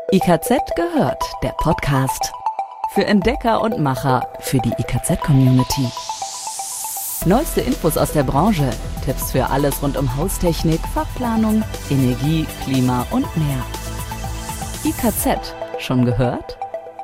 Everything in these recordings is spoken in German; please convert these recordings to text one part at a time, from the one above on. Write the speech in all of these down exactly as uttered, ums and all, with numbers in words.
I K Z gehört, der Podcast. Für Entdecker und Macher, für die I K Z-Community. Neueste Infos aus der Branche, Tipps für alles rund um Haustechnik, Fachplanung, Energie, Klima und mehr. I K Z, schon gehört?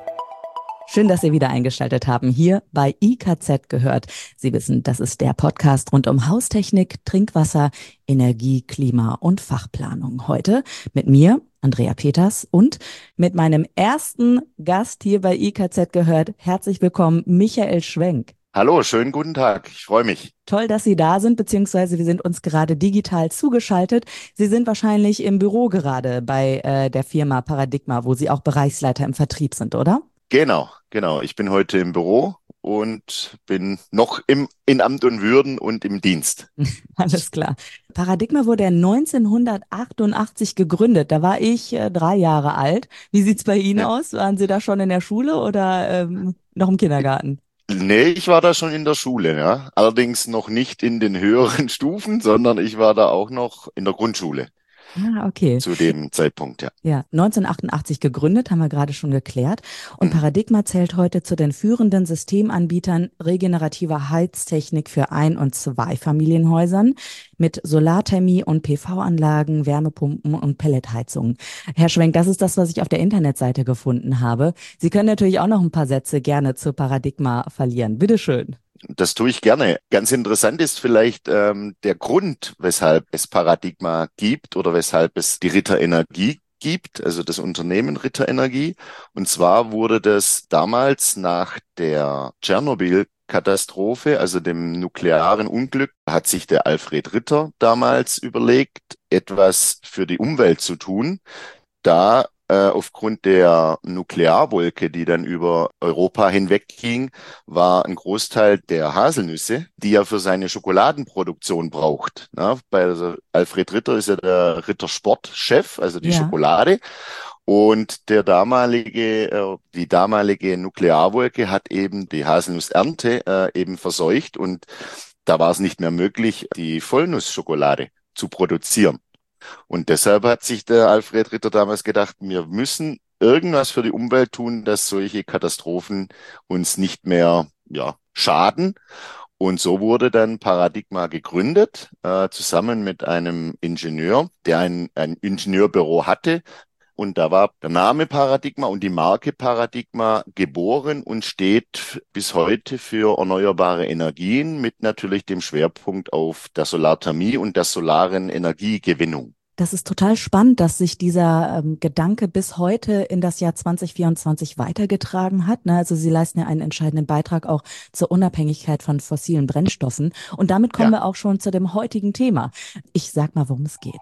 Schön, dass Sie wieder eingeschaltet haben, hier bei I K Z gehört. Sie wissen, das ist der Podcast rund um Haustechnik, Trinkwasser, Energie, Klima und Fachplanung. Heute mit mir, Andrea Peters, und mit meinem ersten Gast hier bei I K Z gehört. Herzlich willkommen, Michael Schwenk. Hallo, schönen guten Tag. Ich freue mich. Toll, dass Sie da sind, beziehungsweise wir sind uns gerade digital zugeschaltet. Sie sind wahrscheinlich im Büro gerade bei äh, der Firma Paradigma, wo Sie auch Bereichsleiter im Vertrieb sind, oder? Genau, genau. Ich bin heute im Büro und bin noch im, in Amt und Würden und im Dienst. Alles klar. Paradigma wurde neunzehnhundertachtundachtzig gegründet. Da war ich äh, drei Jahre alt. Wie sieht's bei Ihnen Ja. aus? Waren Sie da schon in der Schule oder ähm, noch im Kindergarten? Nee, ich war da schon in der Schule, ja. Allerdings noch nicht in den höheren Stufen, sondern ich war da auch noch in der Grundschule Ah, okay. zu dem Zeitpunkt, ja. Ja, neunzehnhundertachtundachtzig gegründet, haben wir gerade schon geklärt. Und Mhm. Paradigma zählt heute zu den führenden Systemanbietern regenerativer Heiztechnik für Ein- und Zweifamilienhäusern mit Solarthermie und P V-Anlagen, Wärmepumpen und Pelletheizungen. Herr Schwenk, das ist das, was ich auf der Internetseite gefunden habe. Sie können natürlich auch noch ein paar Sätze gerne zu Paradigma verlieren. Bitteschön. Das tue ich gerne. Ganz interessant ist vielleicht ähm, der Grund, weshalb es Paradigma gibt oder weshalb es die Ritter Energie gibt, also das Unternehmen Ritter Energie. Und zwar wurde das damals nach der Tschernobyl-Katastrophe, also dem nuklearen Unglück, hat sich der Alfred Ritter damals überlegt, etwas für die Umwelt zu tun, da äh, aufgrund der Nuklearwolke, die dann über Europa hinwegging, war ein Großteil der Haselnüsse, die er für seine Schokoladenproduktion braucht. Na, bei also Alfred Ritter ist ja der Ritter-Sport-Chef, also die Ja. Schokolade. Und der damalige, äh, die damalige Nuklearwolke hat eben die Haselnussernte äh, eben verseucht und da war es nicht mehr möglich, die Vollnussschokolade zu produzieren. Und deshalb hat sich der Alfred Ritter damals gedacht, wir müssen irgendwas für die Umwelt tun, dass solche Katastrophen uns nicht mehr, ja, schaden. Und so wurde dann Paradigma gegründet, äh, zusammen mit einem Ingenieur, der ein, ein Ingenieurbüro hatte. Und da war der Name Paradigma und die Marke Paradigma geboren und steht bis heute für erneuerbare Energien mit natürlich dem Schwerpunkt auf der Solarthermie und der solaren Energiegewinnung. Das ist total spannend, dass sich dieser ähm, Gedanke bis heute in das Jahr zwanzig vierundzwanzig weitergetragen hat. Ne? Also Sie leisten ja einen entscheidenden Beitrag auch zur Unabhängigkeit von fossilen Brennstoffen. Und damit kommen Ja. wir auch schon zu dem heutigen Thema. Ich sag mal, worum es geht.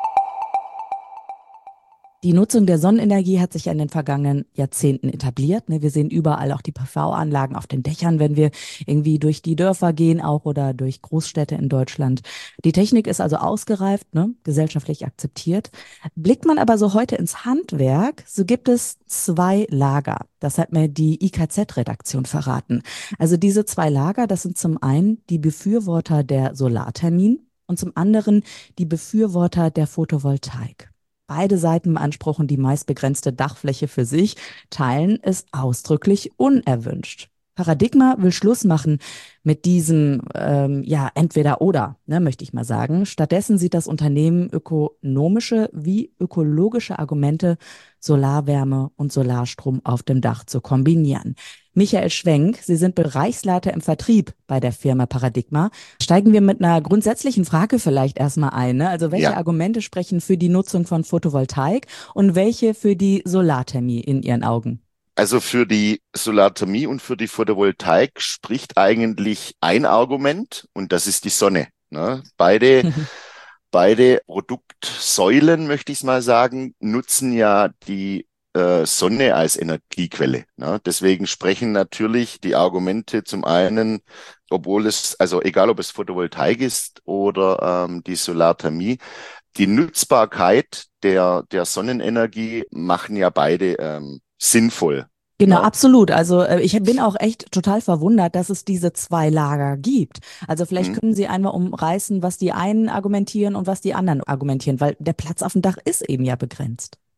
Die Nutzung der Sonnenenergie hat sich ja in den vergangenen Jahrzehnten etabliert. Ne? Wir sehen überall auch die P V-Anlagen auf den Dächern, wenn wir irgendwie durch die Dörfer gehen, auch oder durch Großstädte in Deutschland. Die Technik ist also ausgereift, ne? Gesellschaftlich akzeptiert. Blickt man aber so heute ins Handwerk, so gibt es zwei Lager. Das hat mir die I K Z-Redaktion verraten. Also diese zwei Lager, das sind zum einen die Befürworter der Solarthermien und zum anderen die Befürworter der Photovoltaik. Beide Seiten beanspruchen die meist begrenzte Dachfläche für sich, teilen es ausdrücklich unerwünscht. Paradigma will Schluss machen mit diesem, ähm, ja, entweder oder, ne, möchte ich mal sagen. Stattdessen sieht das Unternehmen ökonomische wie ökologische Argumente, Solarwärme und Solarstrom auf dem Dach zu kombinieren. Michael Schwenk, Sie sind Bereichsleiter im Vertrieb bei der Firma Paradigma. Steigen wir mit einer grundsätzlichen Frage vielleicht erstmal ein. Ne? Also welche Ja, Argumente sprechen für die Nutzung von Photovoltaik und welche für die Solarthermie in Ihren Augen? also für die Solarthermie und für die Photovoltaik spricht eigentlich ein Argument und das ist die Sonne. Ne? Beide, beide Produktsäulen, möchte ich es mal sagen, nutzen ja die äh, Sonne als Energiequelle. Ne? Deswegen sprechen natürlich die Argumente zum einen, obwohl es, also egal ob es Photovoltaik ist oder ähm, die Solarthermie, die Nutzbarkeit der, der Sonnenenergie machen ja beide ähm, sinnvoll. Genau, Ne? absolut. Also äh, ich bin auch echt total verwundert, dass es diese zwei Lager gibt. Also vielleicht Hm? können Sie einmal umreißen, was die einen argumentieren und was die anderen argumentieren, weil der Platz auf dem Dach ist eben ja begrenzt.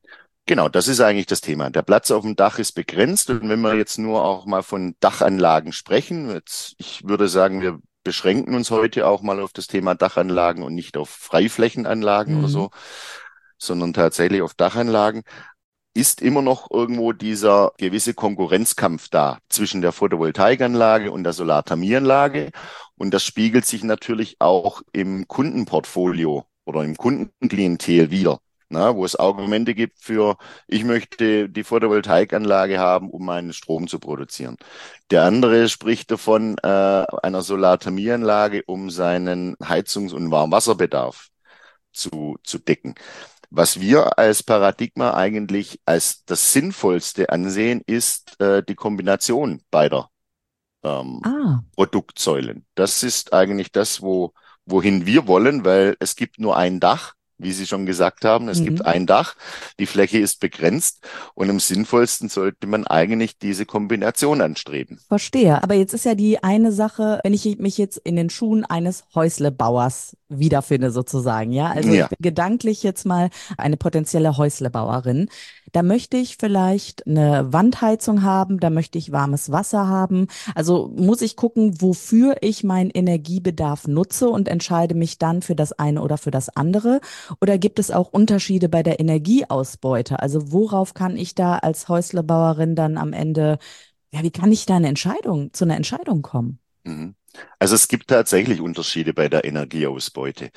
Genau, das ist eigentlich das Thema. Der Platz auf dem Dach ist begrenzt und wenn wir jetzt nur auch mal von Dachanlagen sprechen, jetzt, ich würde sagen, wir beschränken uns heute auch mal auf das Thema Dachanlagen und nicht auf Freiflächenanlagen oder Mhm. so, sondern tatsächlich auf Dachanlagen, ist immer noch irgendwo dieser gewisse Konkurrenzkampf da zwischen der Photovoltaikanlage und der Solarthermieanlage. Und das spiegelt sich natürlich auch im Kundenportfolio oder im Kundenklientel wider. Na, wo es Argumente gibt für, ich möchte die Photovoltaikanlage haben, um meinen Strom zu produzieren. Der andere spricht davon, äh, einer Solarthermieanlage, um seinen Heizungs- und Warmwasserbedarf zu, zu decken. Was wir als Paradigma eigentlich als das Sinnvollste ansehen, ist äh, die Kombination beider ähm, Ah. Produktsäulen. Das ist eigentlich das, wo, wohin wir wollen, weil es gibt nur ein Dach, wie Sie schon gesagt haben. Es gibt Mhm. ein Dach, die Fläche ist begrenzt und am sinnvollsten sollte man eigentlich diese Kombination anstreben. Verstehe. Aber jetzt ist ja die eine Sache, wenn ich mich jetzt in den Schuhen eines Häuslebauers wiederfinde, sozusagen, ja. Also ich Ja. bin gedanklich jetzt mal eine potenzielle Häuslebauerin. Da möchte ich vielleicht eine Wandheizung haben, da möchte ich warmes Wasser haben. Also muss ich gucken, wofür ich meinen Energiebedarf nutze und entscheide mich dann für das eine oder für das andere. Oder gibt es auch Unterschiede bei der Energieausbeute? Also worauf kann ich da als Häuslebauerin dann am Ende, ja, wie kann ich da eine Entscheidung, zu einer Entscheidung kommen? Mhm. Also es gibt tatsächlich Unterschiede bei der Energieausbeute.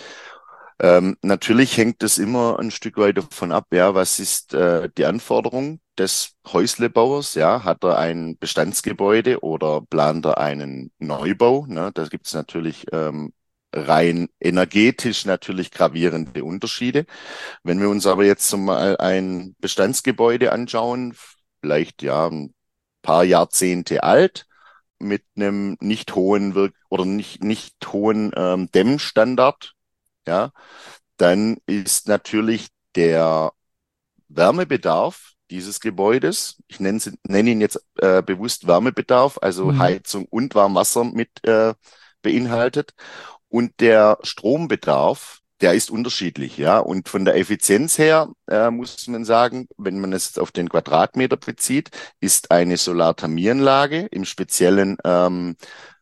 Ähm, natürlich hängt es immer ein Stück weit davon ab, ja, was ist äh, die Anforderung des Häuslebauers, ja, hat er ein Bestandsgebäude oder plant er einen Neubau, ne? Da gibt es natürlich ähm, rein energetisch natürlich gravierende Unterschiede. Wenn wir uns aber jetzt so mal ein Bestandsgebäude anschauen, vielleicht ja ein paar Jahrzehnte alt, mit einem nicht hohen Wirk oder nicht, nicht hohen ähm, Dämmstandard, ja, dann ist natürlich der Wärmebedarf dieses Gebäudes, ich nenne, nenne ihn jetzt äh, bewusst Wärmebedarf, also Mhm. Heizung und Warmwasser mit äh, beinhaltet. Und der Strombedarf, der ist unterschiedlich, ja. Und von der Effizienz her äh, muss man sagen, wenn man es auf den Quadratmeter bezieht, ist eine Solarthermieanlage im speziellen ähm,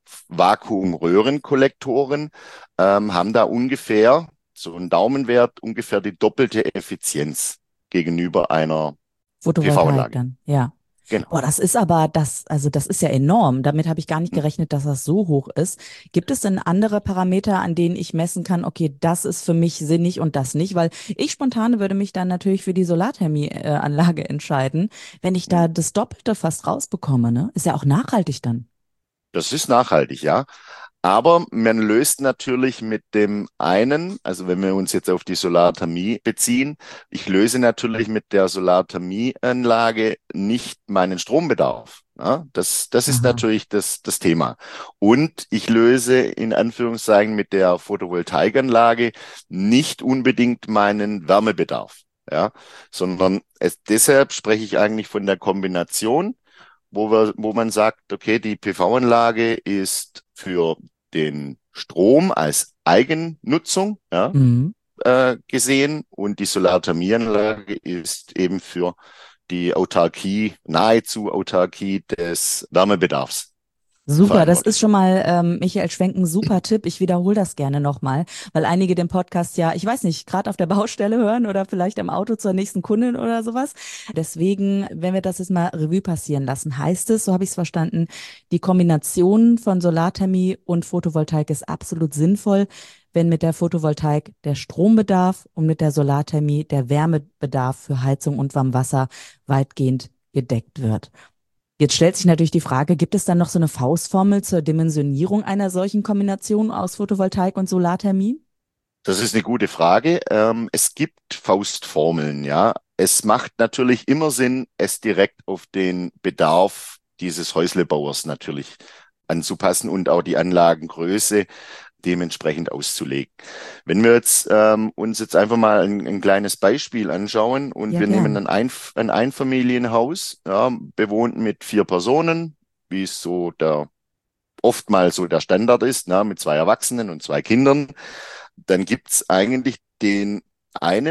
Vakuumröhrenkollektoren ähm, haben da ungefähr so ein Daumenwert, ungefähr die doppelte Effizienz gegenüber einer Photovoltaik P V-Anlage. dann, ja. Genau. Boah, das ist aber das, also das ist ja enorm. Damit habe ich gar nicht gerechnet, dass das so hoch ist. Gibt es denn andere Parameter, an denen ich messen kann, okay, das ist für mich sinnig und das nicht? Weil ich spontan würde mich dann natürlich für die Solarthermie-Anlage entscheiden, wenn ich da das Doppelte fast rausbekomme, ne? Ist ja auch nachhaltig dann. Das ist nachhaltig, ja. Aber man löst natürlich mit dem einen, also wenn wir uns jetzt auf die Solarthermie beziehen, ich löse natürlich mit der Solarthermieanlage nicht meinen Strombedarf. Ja, das, das ist Aha. natürlich das, das Thema. Und ich löse in Anführungszeichen mit der Photovoltaikanlage nicht unbedingt meinen Wärmebedarf. Ja, sondern es, deshalb spreche ich eigentlich von der Kombination, wo wir, wo man sagt, okay, die P V-Anlage ist für den Strom als Eigennutzung, ja, Mhm. äh, gesehen und die Solarthermieanlage ist eben für die Autarkie, nahezu Autarkie des Wärmebedarfs Super, das ist verantwortlich. schon mal, ähm, Michael Schwenk, ein super Tipp. Ich wiederhole das gerne nochmal, weil einige den Podcast ja, ich weiß nicht, gerade auf der Baustelle hören oder vielleicht im Auto zur nächsten Kundin oder sowas. Deswegen, wenn wir das jetzt mal Revue passieren lassen, heißt es, so habe ich es verstanden, die Kombination von Solarthermie und Photovoltaik ist absolut sinnvoll, wenn mit der Photovoltaik der Strombedarf und mit der Solarthermie der Wärmebedarf für Heizung und Warmwasser weitgehend gedeckt wird. Jetzt stellt sich natürlich die Frage, gibt es dann noch so eine Faustformel zur Dimensionierung einer solchen Kombination aus Photovoltaik und Solarthermie? Das ist eine gute Frage. Ähm, es gibt Faustformeln, ja. Es macht natürlich immer Sinn, es direkt auf den Bedarf dieses Häuslebauers natürlich anzupassen und auch die Anlagengröße dementsprechend auszulegen. Wenn wir jetzt ähm, uns jetzt einfach mal ein, ein kleines Beispiel anschauen und Ja, wir nehmen gern. ein, Einf ein Einfamilienhaus, ja, bewohnt mit vier Personen, wie es so der oftmals so der Standard ist, ne, mit zwei Erwachsenen und zwei Kindern, dann gibt's eigentlich den einen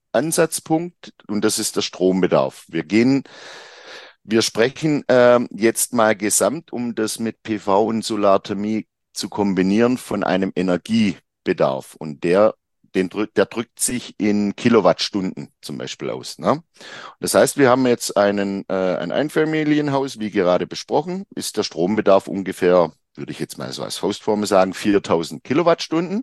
Ansatzpunkt und das ist der Strombedarf. Wir gehen, wir sprechen äh, jetzt mal gesamt, um das mit P V und Solarthermie zu kombinieren, von einem Energiebedarf und der, den drückt, der drückt sich in Kilowattstunden zum Beispiel aus. Ne? Das heißt, wir haben jetzt einen, äh, ein Einfamilienhaus, wie gerade besprochen, ist der Strombedarf ungefähr, würde ich jetzt mal so als Faustformel sagen, viertausend Kilowattstunden.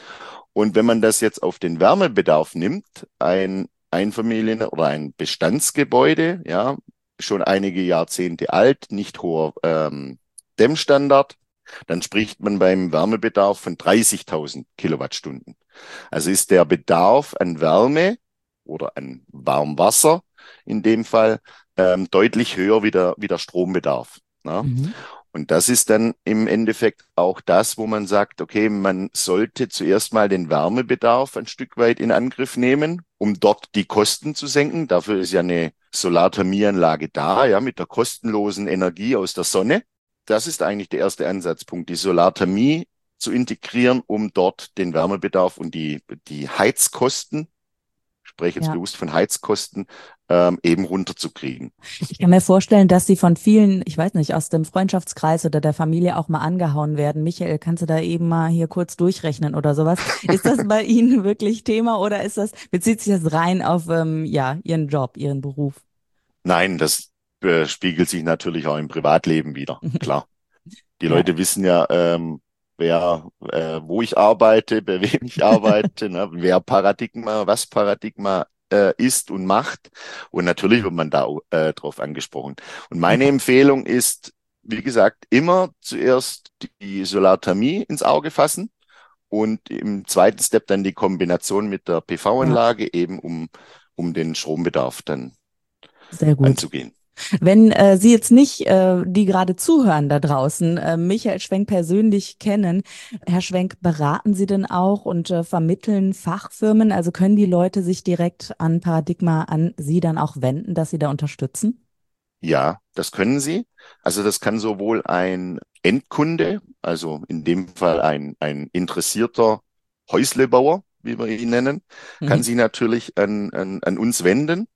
Und wenn man das jetzt auf den Wärmebedarf nimmt, ein Einfamilien- oder ein Bestandsgebäude, ja, schon einige Jahrzehnte alt, nicht hoher ähm, Dämmstandard, dann spricht man beim Wärmebedarf von dreißigtausend Kilowattstunden. Also ist der Bedarf an Wärme oder an Warmwasser in dem Fall ähm, deutlich höher wie der, wie der Strombedarf. Ne? Mhm. Und das ist dann im Endeffekt auch das, wo man sagt, okay, man sollte zuerst mal den Wärmebedarf ein Stück weit in Angriff nehmen, um dort die Kosten zu senken. Dafür ist ja eine Solarthermieanlage da, ja, mit der kostenlosen Energie aus der Sonne. Das ist eigentlich der erste Ansatzpunkt, die Solarthermie zu integrieren, um dort den Wärmebedarf und die, die Heizkosten, ich spreche jetzt Ja. bewusst von Heizkosten, ähm, eben runterzukriegen. Ich kann mir vorstellen, dass Sie von vielen, ich weiß nicht, aus dem Freundschaftskreis oder der Familie auch mal angehauen werden. Michael, kannst du da eben mal hier kurz durchrechnen oder sowas? Ist das bei Ihnen wirklich Thema oder ist das, bezieht sich das rein auf ähm, ja, Ihren Job, Ihren Beruf? Nein, das äh, spiegelt sich natürlich auch im Privatleben wieder, klar. Die Ja, Leute wissen ja, ähm, wer, äh, wo ich arbeite, bei wem ich arbeite, ne, wer Paradigma, was Paradigma äh, ist und macht. Und natürlich wird man da äh, drauf angesprochen. Und meine okay. Empfehlung ist, wie gesagt, immer zuerst die Solarthermie ins Auge fassen und im zweiten Step dann die Kombination mit der P Ja, V-Anlage eben, um, um den Strombedarf dann sehr gut. anzugehen. Wenn äh, Sie jetzt nicht, äh, die gerade zuhören da draußen, äh, Michael Schwenk persönlich kennen, Herr Schwenk, beraten Sie denn auch und äh, vermitteln Fachfirmen? Also können die Leute sich direkt an Paradigma, an Sie dann auch wenden, dass Sie da unterstützen? Ja, das können Sie. Also das kann sowohl ein Endkunde, also in dem Fall ein, ein interessierter Häuslebauer, wie wir ihn nennen, kann Mhm. sich natürlich an, an, an uns wenden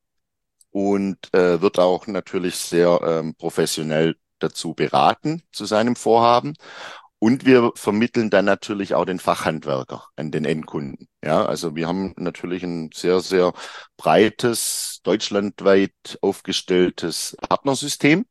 und äh, wird auch natürlich sehr ähm, professionell dazu beraten zu seinem Vorhaben. Und wir vermitteln dann natürlich auch den Fachhandwerker an den Endkunden. Ja, also wir haben natürlich ein sehr, sehr breites, deutschlandweit aufgestelltes Partnersystem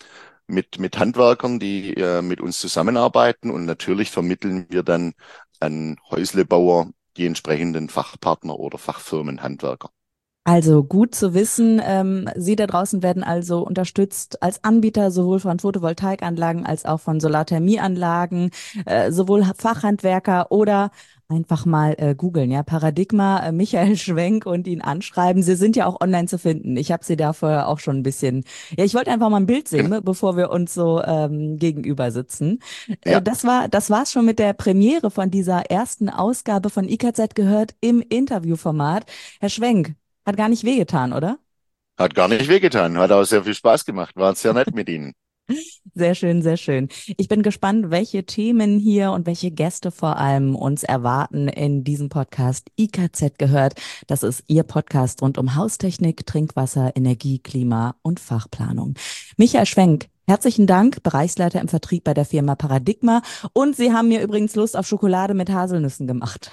mit, mit Handwerkern, die äh, mit uns zusammenarbeiten. Und natürlich vermitteln wir dann an Häuslebauer die entsprechenden Fachpartner oder Fachfirmenhandwerker. Also gut zu wissen, ähm, Sie da draußen werden also unterstützt als Anbieter sowohl von Photovoltaikanlagen als auch von Solarthermieanlagen, äh, sowohl Fachhandwerker oder einfach mal äh, googeln, ja, Paradigma, äh, Michael Schwenk und ihn anschreiben. Sie sind ja auch online zu finden. Ich habe Sie da vorher auch schon ein bisschen, ja, ich wollte einfach mal ein Bild sehen, Genau. be- bevor wir uns so ähm, gegenüber sitzen. Äh, Ja, das war, das war's schon mit der Premiere von dieser ersten Ausgabe von I K Z gehört im Interviewformat. Herr Schwenk, hat gar nicht wehgetan, oder? hat gar nicht wehgetan, hat auch sehr viel Spaß gemacht, war sehr nett mit Ihnen. Sehr schön, sehr schön. Ich bin gespannt, welche Themen hier und welche Gäste vor allem uns erwarten in diesem Podcast I K Z gehört. Das ist Ihr Podcast rund um Haustechnik, Trinkwasser, Energie, Klima und Fachplanung. Michael Schwenk, herzlichen Dank, Bereichsleiter im Vertrieb bei der Firma Paradigma. Und Sie haben mir übrigens Lust auf Schokolade mit Haselnüssen gemacht.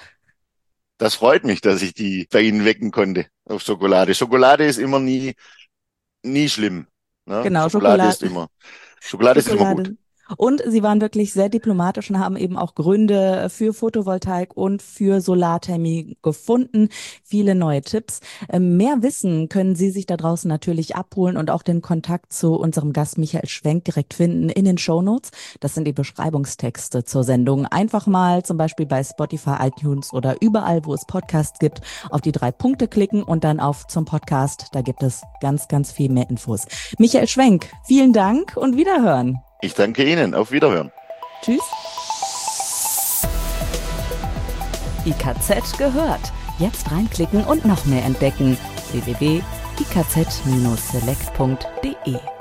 Das freut mich, dass ich die bei Ihnen wecken konnte auf Schokolade. Schokolade ist immer nie, nie schlimm. Ne? Genau, Schokolade ist Schokolade. immer, Schokolade ist immer gut. Schokolade. Und sie waren wirklich sehr diplomatisch und haben eben auch Gründe für Photovoltaik und für Solarthermie gefunden. Viele neue Tipps. Ähm, Mehr Wissen können Sie sich da draußen natürlich abholen und auch den Kontakt zu unserem Gast Michael Schwenk direkt finden in den Shownotes. Das sind die Beschreibungstexte zur Sendung. Einfach mal zum Beispiel bei Spotify, iTunes oder überall, wo es Podcasts gibt, auf die drei Punkte klicken und dann auf zum Podcast. Da gibt es ganz, ganz viel mehr Infos. Michael Schwenk, vielen Dank und Wiederhören. Ich danke Ihnen. Auf Wiederhören. Tschüss. I K Z gehört. Jetzt reinklicken und noch mehr entdecken. w w w punkt i k z Bindestrich select punkt d e